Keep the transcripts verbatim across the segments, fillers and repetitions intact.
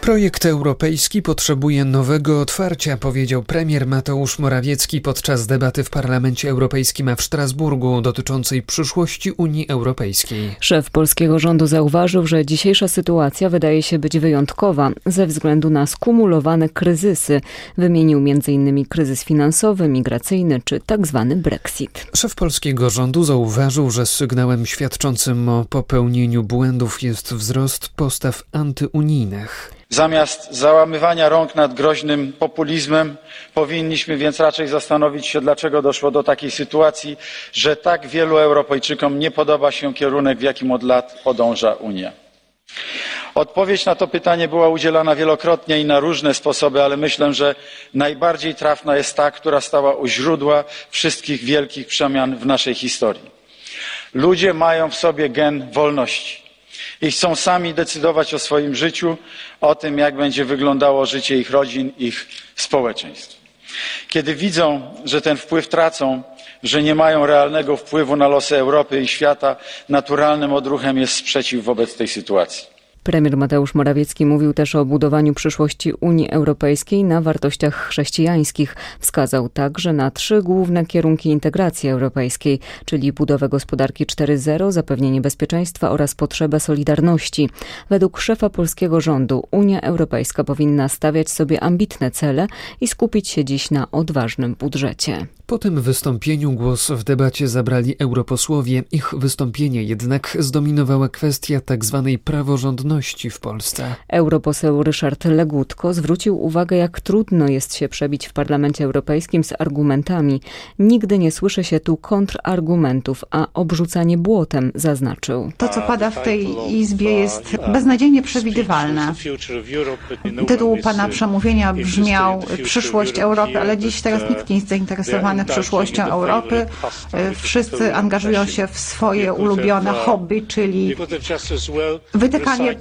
Projekt europejski potrzebuje nowego otwarcia, powiedział premier Mateusz Morawiecki podczas debaty w Parlamencie Europejskim w Strasburgu dotyczącej przyszłości Unii Europejskiej. Szef polskiego rządu zauważył, że dzisiejsza sytuacja wydaje się być wyjątkowa ze względu na skumulowane kryzysy. Wymienił między innymi kryzys finansowy, migracyjny czy tak zwany Brexit. Szef polskiego rządu zauważył, że sygnałem świadczącym o popełnieniu błędów jest wzrost postaw antyunijnych. Zamiast załamywania rąk nad groźnym populizmem, powinniśmy więc raczej zastanowić się, dlaczego doszło do takiej sytuacji, że tak wielu Europejczykom nie podoba się kierunek, w jakim od lat podąża Unia. Odpowiedź na to pytanie była udzielana wielokrotnie i na różne sposoby, ale myślę, że najbardziej trafna jest ta, która stała u źródła wszystkich wielkich przemian w naszej historii. Ludzie mają w sobie gen wolności. I chcą sami decydować o swoim życiu, o tym, jak będzie wyglądało życie ich rodzin, ich społeczeństw. Kiedy widzą, że ten wpływ tracą, że nie mają realnego wpływu na losy Europy i świata, naturalnym odruchem jest sprzeciw wobec tej sytuacji. Premier Mateusz Morawiecki mówił też o budowaniu przyszłości Unii Europejskiej na wartościach chrześcijańskich. Wskazał także na trzy główne kierunki integracji europejskiej, czyli budowę gospodarki cztery zero, zapewnienie bezpieczeństwa oraz potrzebę solidarności. Według szefa polskiego rządu Unia Europejska powinna stawiać sobie ambitne cele i skupić się dziś na odważnym budżecie. Po tym wystąpieniu głos w debacie zabrali europosłowie. Ich wystąpienie jednak zdominowała kwestia tzw. praworządności w Polsce. Europoseł Ryszard Legutko zwrócił uwagę, jak trudno jest się przebić w Parlamencie Europejskim z argumentami. Nigdy nie słyszy się tu kontrargumentów, a obrzucanie błotem, zaznaczył. To, co pada w tej Izbie, jest beznadziejnie przewidywalne. Tytuł pana przemówienia brzmiał Przyszłość Europy, ale dziś teraz nikt nie jest zainteresowany przyszłością Europy. Wszyscy angażują się w swoje ulubione hobby, czyli wytykanie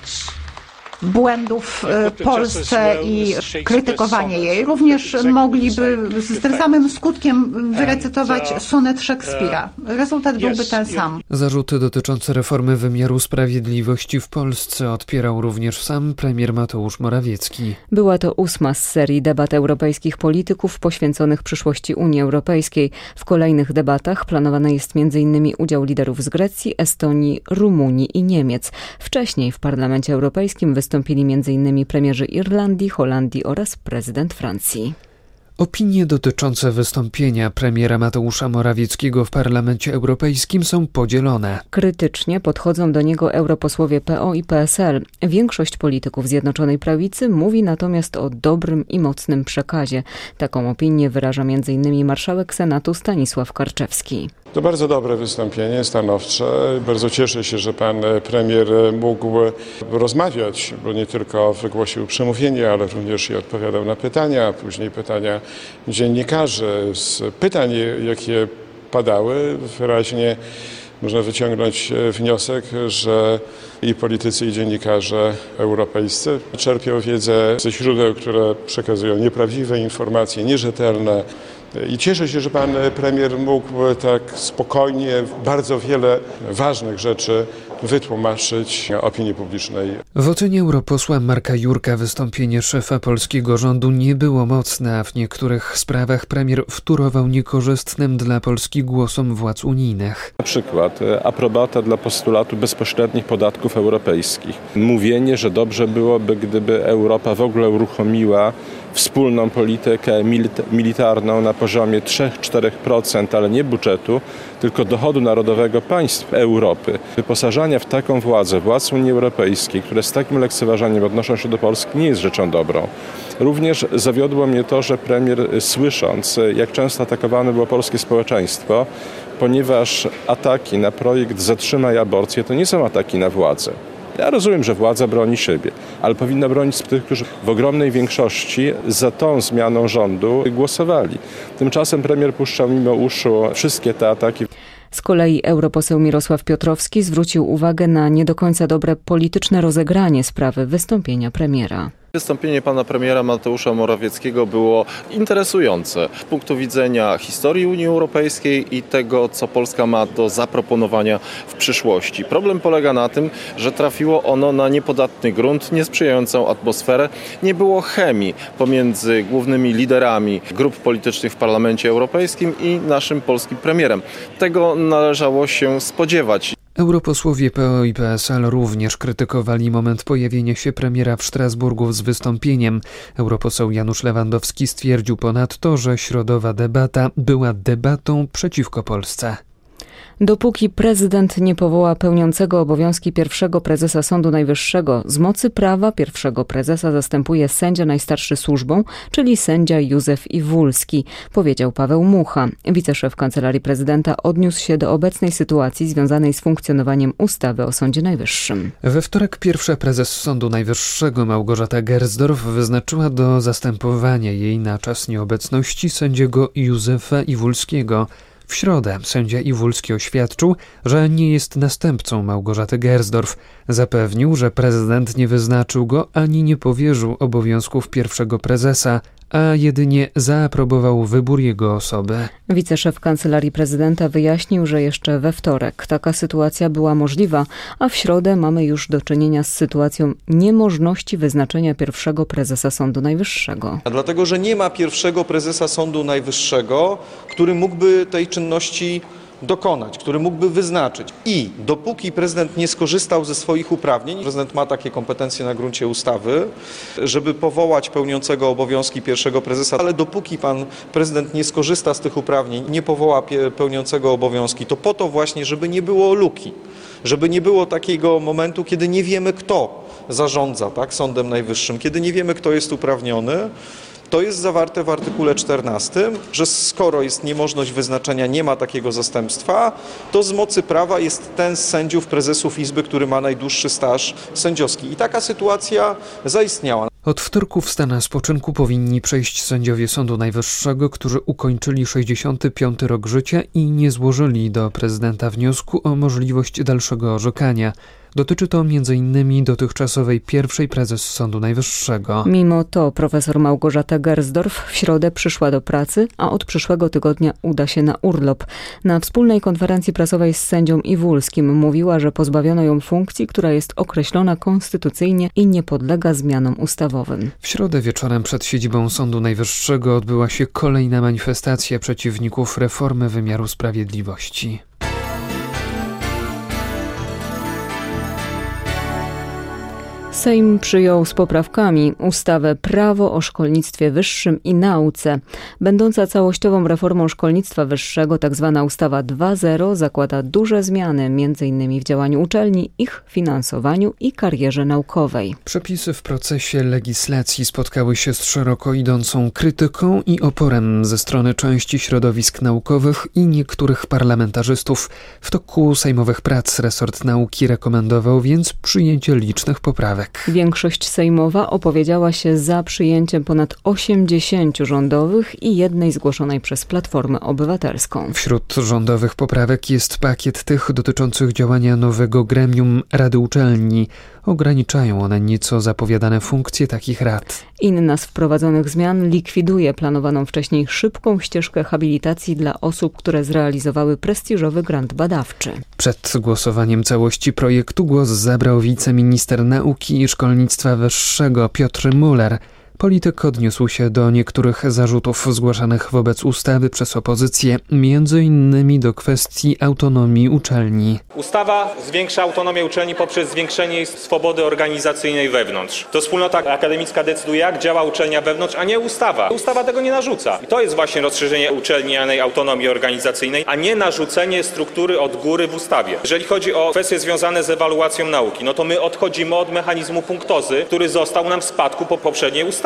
błędów w Polsce i krytykowanie jej. Również mogliby z tym samym skutkiem wyrecytować sonet Szekspira. Rezultat byłby ten sam. Zarzuty dotyczące reformy wymiaru sprawiedliwości w Polsce odpierał również sam premier Mateusz Morawiecki. Była to ósma z serii debat europejskich polityków poświęconych przyszłości Unii Europejskiej. W kolejnych debatach planowany jest między innymi udział liderów z Grecji, Estonii, Rumunii i Niemiec. Wcześniej w Parlamencie Europejskim wystąpili między innymi premierzy Irlandii, Holandii oraz prezydent Francji. Opinie dotyczące wystąpienia premiera Mateusza Morawieckiego w Parlamencie Europejskim są podzielone. Krytycznie podchodzą do niego europosłowie P O i P S L. Większość polityków Zjednoczonej Prawicy mówi natomiast o dobrym i mocnym przekazie. Taką opinię wyraża między innymi marszałek Senatu Stanisław Karczewski. To bardzo dobre wystąpienie, stanowcze. Bardzo cieszę się, że pan premier mógł rozmawiać, bo nie tylko wygłosił przemówienie, ale również i odpowiadał na pytania, a później pytania dziennikarzy. Z pytań, jakie padały, wyraźnie można wyciągnąć wniosek, że i politycy, i dziennikarze europejscy czerpią wiedzę ze źródeł, które przekazują nieprawdziwe informacje, nierzetelne. I cieszę się, że pan premier mógł tak spokojnie bardzo wiele ważnych rzeczy wytłumaczyć opinii publicznej. W ocenie europosła Marka Jurka wystąpienie szefa polskiego rządu nie było mocne, a w niektórych sprawach premier wtórował niekorzystnym dla Polski głosom władz unijnych. Na przykład aprobata dla postulatu bezpośrednich podatków europejskich. Mówienie, że dobrze byłoby, gdyby Europa w ogóle uruchomiła wspólną politykę militarną na poziomie trzy do czterech procent, ale nie budżetu, tylko dochodu narodowego państw Europy. Wyposażanie w taką władzę władz Unii Europejskiej, które z takim lekceważeniem odnoszą się do Polski, nie jest rzeczą dobrą. Również zawiodło mnie to, że premier, słysząc, jak często atakowane było polskie społeczeństwo, ponieważ ataki na projekt Zatrzymaj aborcję to nie są ataki na władzę. Ja rozumiem, że władza broni siebie, ale powinna bronić tych, którzy w ogromnej większości za tą zmianą rządu głosowali. Tymczasem premier puszczał mimo uszu wszystkie te ataki. Z kolei europoseł Mirosław Piotrowski zwrócił uwagę na nie do końca dobre polityczne rozegranie sprawy wystąpienia premiera. Wystąpienie pana premiera Mateusza Morawieckiego było interesujące z punktu widzenia historii Unii Europejskiej i tego, co Polska ma do zaproponowania w przyszłości. Problem polega na tym, że trafiło ono na niepodatny grunt, niesprzyjającą atmosferę. Nie było chemii pomiędzy głównymi liderami grup politycznych w Parlamencie Europejskim i naszym polskim premierem. Tego należało się spodziewać. Europosłowie P O i P S L również krytykowali moment pojawienia się premiera w Strasburgu z wystąpieniem. Europoseł Janusz Lewandowski stwierdził ponadto, że środowa debata była debatą przeciwko Polsce. Dopóki prezydent nie powoła pełniącego obowiązki pierwszego prezesa Sądu Najwyższego, z mocy prawa pierwszego prezesa zastępuje sędzia najstarszy służbą, czyli sędzia Józef Iwulski, powiedział Paweł Mucha. Wiceszef Kancelarii Prezydenta odniósł się do obecnej sytuacji związanej z funkcjonowaniem ustawy o Sądzie Najwyższym. We wtorek pierwsza prezes Sądu Najwyższego Małgorzata Gersdorf wyznaczyła do zastępowania jej na czas nieobecności sędziego Józefa Iwulskiego. W środę sędzia Iwulski oświadczył, że nie jest następcą Małgorzaty Gersdorf. Zapewnił, że prezydent nie wyznaczył go ani nie powierzył obowiązków pierwszego prezesa, a jedynie zaaprobował wybór jego osoby. Wiceszef Kancelarii Prezydenta wyjaśnił, że jeszcze we wtorek taka sytuacja była możliwa, a w środę mamy już do czynienia z sytuacją niemożności wyznaczenia pierwszego prezesa Sądu Najwyższego. Dlatego, że nie ma pierwszego prezesa Sądu Najwyższego, który mógłby tej czynności dokonać, który mógłby wyznaczyć. I dopóki prezydent nie skorzystał ze swoich uprawnień, prezydent ma takie kompetencje na gruncie ustawy, żeby powołać pełniącego obowiązki pierwszego prezesa, ale dopóki pan prezydent nie skorzysta z tych uprawnień, nie powoła pełniącego obowiązki, to po to właśnie, żeby nie było luki, żeby nie było takiego momentu, kiedy nie wiemy, kto zarządza, tak, Sądem Najwyższym, kiedy nie wiemy, kto jest uprawniony. To jest zawarte w artykule czternastym, że skoro jest niemożność wyznaczenia, nie ma takiego zastępstwa, to z mocy prawa jest ten z sędziów, prezesów Izby, który ma najdłuższy staż sędziowski. I taka sytuacja zaistniała. Od wtorku w stan spoczynku powinni przejść sędziowie Sądu Najwyższego, którzy ukończyli sześćdziesiąty piąty rok życia i nie złożyli do prezydenta wniosku o możliwość dalszego orzekania. Dotyczy to między innymi dotychczasowej pierwszej prezes Sądu Najwyższego. Mimo to profesor Małgorzata Gersdorf w środę przyszła do pracy, a od przyszłego tygodnia uda się na urlop. Na wspólnej konferencji prasowej z sędzią Iwulskim mówiła, że pozbawiono ją funkcji, która jest określona konstytucyjnie i nie podlega zmianom ustawowym. W środę wieczorem przed siedzibą Sądu Najwyższego odbyła się kolejna manifestacja przeciwników reformy wymiaru sprawiedliwości. Sejm przyjął z poprawkami ustawę Prawo o szkolnictwie wyższym i nauce. Będąca całościową reformą szkolnictwa wyższego, tzw. ustawa dwa zero zakłada duże zmiany, m.in. w działaniu uczelni, ich finansowaniu i karierze naukowej. Przepisy w procesie legislacji spotkały się z szeroko idącą krytyką i oporem ze strony części środowisk naukowych i niektórych parlamentarzystów. W toku sejmowych prac resort nauki rekomendował więc przyjęcie licznych poprawek. Większość sejmowa opowiedziała się za przyjęciem ponad osiemdziesięciu rządowych i jednej zgłoszonej przez Platformę Obywatelską. Wśród rządowych poprawek jest pakiet tych dotyczących działania nowego gremium Rady Uczelni. Ograniczają one nieco zapowiadane funkcje takich rad. Inna z wprowadzonych zmian likwiduje planowaną wcześniej szybką ścieżkę habilitacji dla osób, które zrealizowały prestiżowy grant badawczy. Przed głosowaniem całości projektu głos zabrał wiceminister nauki i szkolnictwa wyższego Piotr Müller. Polityk odniósł się do niektórych zarzutów zgłaszanych wobec ustawy przez opozycję, między innymi do kwestii autonomii uczelni. Ustawa zwiększa autonomię uczelni poprzez zwiększenie jej swobody organizacyjnej wewnątrz. To wspólnota akademicka decyduje, jak działa uczelnia wewnątrz, a nie ustawa. Ustawa tego nie narzuca. I to jest właśnie rozszerzenie uczelnianej autonomii organizacyjnej, a nie narzucenie struktury od góry w ustawie. Jeżeli chodzi o kwestie związane z ewaluacją nauki, no to my odchodzimy od mechanizmu punktozy, który został nam w spadku po poprzedniej ustawie.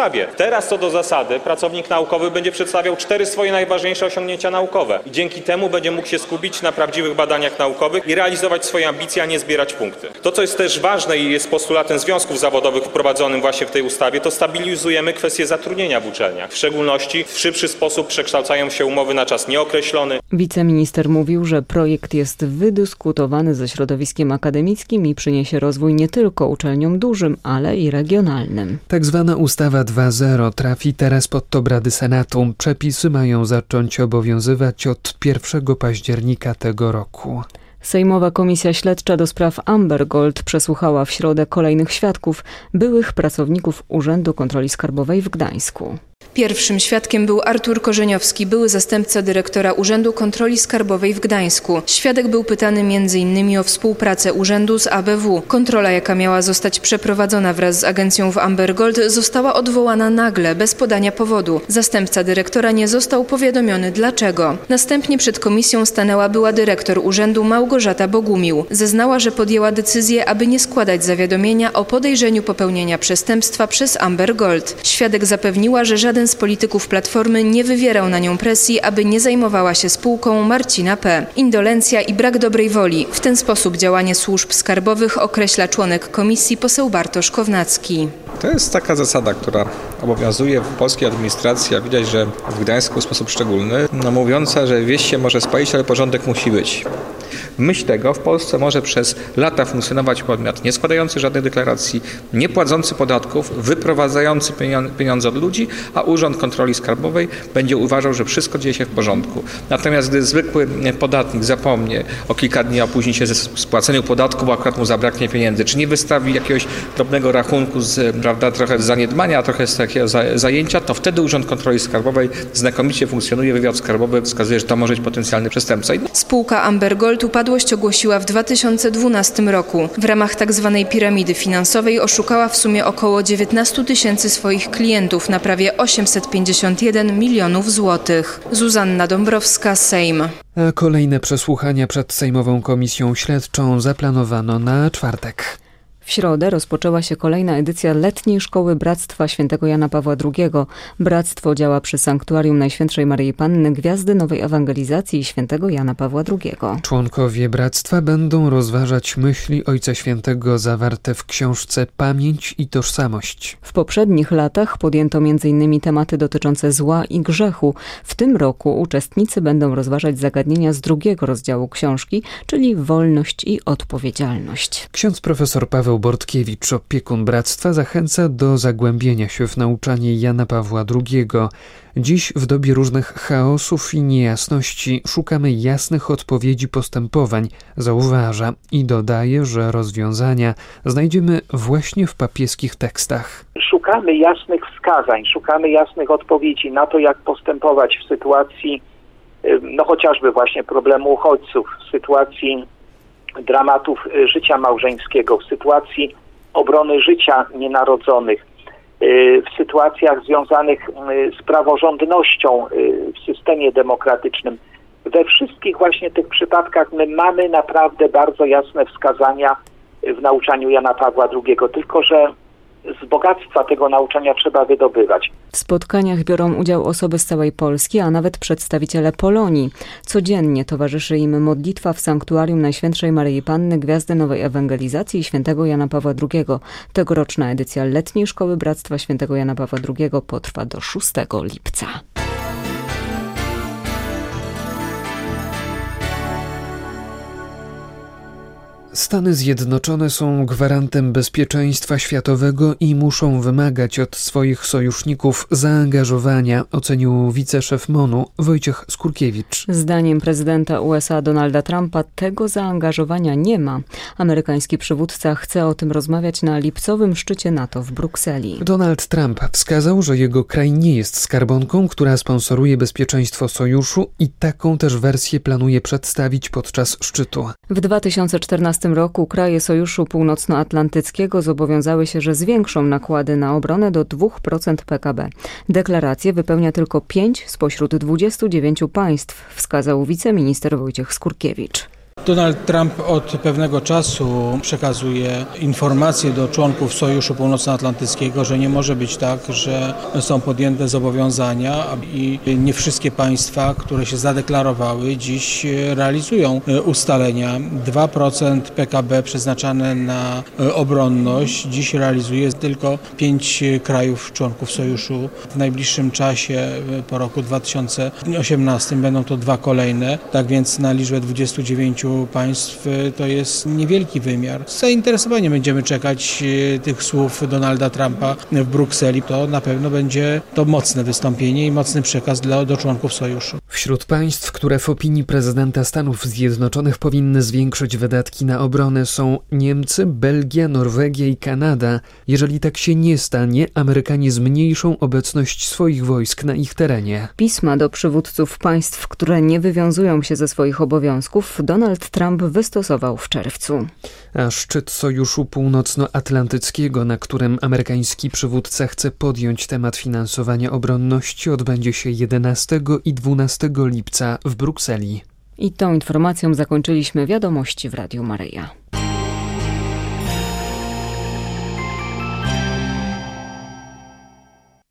ustawie. Teraz co do zasady pracownik naukowy będzie przedstawiał cztery swoje najważniejsze osiągnięcia naukowe i dzięki temu będzie mógł się skupić na prawdziwych badaniach naukowych i realizować swoje ambicje, a nie zbierać punkty. To, co jest też ważne i jest postulatem związków zawodowych wprowadzonym właśnie w tej ustawie, to stabilizujemy kwestię zatrudnienia w uczelniach. W szczególności w szybszy sposób przekształcają się umowy na czas nieokreślony. Wiceminister mówił, że projekt jest wydyskutowany ze środowiskiem akademickim i przyniesie rozwój nie tylko uczelniom dużym, ale i regionalnym. Tak zwana ustawa dwa zero trafi teraz pod obrady Senatu. Przepisy mają zacząć obowiązywać od pierwszego października tego roku. Sejmowa Komisja Śledcza do spraw Amber Gold przesłuchała w środę kolejnych świadków, byłych pracowników Urzędu Kontroli Skarbowej w Gdańsku. Pierwszym świadkiem był Artur Korzeniowski, były zastępca dyrektora Urzędu Kontroli Skarbowej w Gdańsku. Świadek był pytany między innymi o współpracę urzędu z A B W. Kontrola, jaka miała zostać przeprowadzona wraz z agencją w Amber Gold, została odwołana nagle, bez podania powodu. Zastępca dyrektora nie został powiadomiony dlaczego. Następnie przed komisją stanęła była dyrektor urzędu Małgorzata Bogumił. Zeznała, że podjęła decyzję, aby nie składać zawiadomienia o podejrzeniu popełnienia przestępstwa przez Amber Gold. Świadek zapewniła, że żaden z polityków Platformy nie wywierał na nią presji, aby nie zajmowała się spółką Marcina P. Indolencja i brak dobrej woli. W ten sposób działanie służb skarbowych określa członek komisji poseł Bartosz Kownacki. To jest taka zasada, która obowiązuje w polskiej administracji, a widać, że w Gdańsku w sposób szczególny, no mówiąca, że wieś się może spalić, ale porządek musi być. W myśl tego w Polsce może przez lata funkcjonować podmiot nie składający żadnych deklaracji, nie płacący podatków, wyprowadzający pieniądze od ludzi, a Urząd Kontroli Skarbowej będzie uważał, że wszystko dzieje się w porządku. Natomiast gdy zwykły podatnik zapomnie o kilka dni, opóźni się ze spłaceniem podatku, bo akurat mu zabraknie pieniędzy, czy nie wystawi jakiegoś drobnego rachunku z, prawda, trochę z zaniedbania, a trochę z takiego zajęcia, to wtedy Urząd Kontroli Skarbowej znakomicie funkcjonuje, wywiad skarbowy wskazuje, że to może być potencjalny przestępca. Spółka Amber Gold upadłość ogłosiła w dwa tysiące dwunastym roku. W ramach tzw. piramidy finansowej oszukała w sumie około dziewiętnaście tysięcy swoich klientów na prawie osiemset pięćdziesiąt jeden milionów złotych. Zuzanna Dąbrowska, Sejm. A kolejne przesłuchania przed Sejmową Komisją Śledczą zaplanowano na czwartek. W środę rozpoczęła się kolejna edycja letniej Szkoły Bractwa Świętego Jana Pawła drugiego. Bractwo działa przy Sanktuarium Najświętszej Maryi Panny, Gwiazdy Nowej Ewangelizacji i Świętego Jana Pawła drugiego. Członkowie Bractwa będą rozważać myśli Ojca Świętego zawarte w książce Pamięć i Tożsamość. W poprzednich latach podjęto między innymi tematy dotyczące zła i grzechu. W tym roku uczestnicy będą rozważać zagadnienia z drugiego rozdziału książki, czyli wolność i odpowiedzialność. Ksiądz profesor Paweł Bortkiewicz, opiekun Bractwa, zachęca do zagłębienia się w nauczanie Jana Pawła drugiego. Dziś w dobie różnych chaosów i niejasności szukamy jasnych odpowiedzi postępowań, zauważa i dodaje, że rozwiązania znajdziemy właśnie w papieskich tekstach. Szukamy jasnych wskazań, szukamy jasnych odpowiedzi na to, jak postępować w sytuacji, no chociażby właśnie problemu uchodźców, w sytuacji dramatów życia małżeńskiego, w sytuacji obrony życia nienarodzonych, w sytuacjach związanych z praworządnością w systemie demokratycznym. We wszystkich właśnie tych przypadkach my mamy naprawdę bardzo jasne wskazania w nauczaniu Jana Pawła drugiego, tylko że z bogactwa tego nauczania trzeba wydobywać. W spotkaniach biorą udział osoby z całej Polski, a nawet przedstawiciele Polonii. Codziennie towarzyszy im modlitwa w Sanktuarium Najświętszej Maryi Panny, Gwiazdy Nowej Ewangelizacji i Świętego Jana Pawła drugiego. Tegoroczna edycja letniej Szkoły Bractwa Świętego Jana Pawła drugiego potrwa do szóstego lipca. Stany Zjednoczone są gwarantem bezpieczeństwa światowego i muszą wymagać od swoich sojuszników zaangażowania, ocenił wiceszef MONU Wojciech Skurkiewicz. Zdaniem prezydenta U S A Donalda Trumpa tego zaangażowania nie ma. Amerykański przywódca chce o tym rozmawiać na lipcowym szczycie NATO w Brukseli. Donald Trump wskazał, że jego kraj nie jest skarbonką, która sponsoruje bezpieczeństwo sojuszu i taką też wersję planuje przedstawić podczas szczytu. W dwa tysiące czternastym roku kraje Sojuszu Północnoatlantyckiego zobowiązały się, że zwiększą nakłady na obronę do dwa procent P K B. Deklarację wypełnia tylko pięć spośród dwudziestu dziewięciu państw, wskazał wiceminister Wojciech Skurkiewicz. Donald Trump od pewnego czasu przekazuje informacje do członków Sojuszu Północnoatlantyckiego, że nie może być tak, że są podjęte zobowiązania i nie wszystkie państwa, które się zadeklarowały, dziś realizują ustalenia. dwa procent P K B przeznaczane na obronność dziś realizuje tylko pięć krajów członków Sojuszu. W najbliższym czasie, po roku dwa tysiące osiemnastym, będą to dwa kolejne, tak więc na liczbę dwudziestu dziewięciu państw to jest niewielki wymiar. Z zainteresowaniem będziemy czekać tych słów Donalda Trumpa w Brukseli. To na pewno będzie to mocne wystąpienie i mocny przekaz dla do członków Sojuszu. Wśród państw, które w opinii prezydenta Stanów Zjednoczonych powinny zwiększyć wydatki na obronę, są Niemcy, Belgia, Norwegia i Kanada. Jeżeli tak się nie stanie, Amerykanie zmniejszą obecność swoich wojsk na ich terenie. Pisma do przywódców państw, które nie wywiązują się ze swoich obowiązków, Donald Trump wystosował w czerwcu. A szczyt Sojuszu Północnoatlantyckiego, na którym amerykański przywódca chce podjąć temat finansowania obronności, odbędzie się jedenastego i dwunastego lipca w Brukseli. I tą informacją zakończyliśmy wiadomości w Radiu Maryja.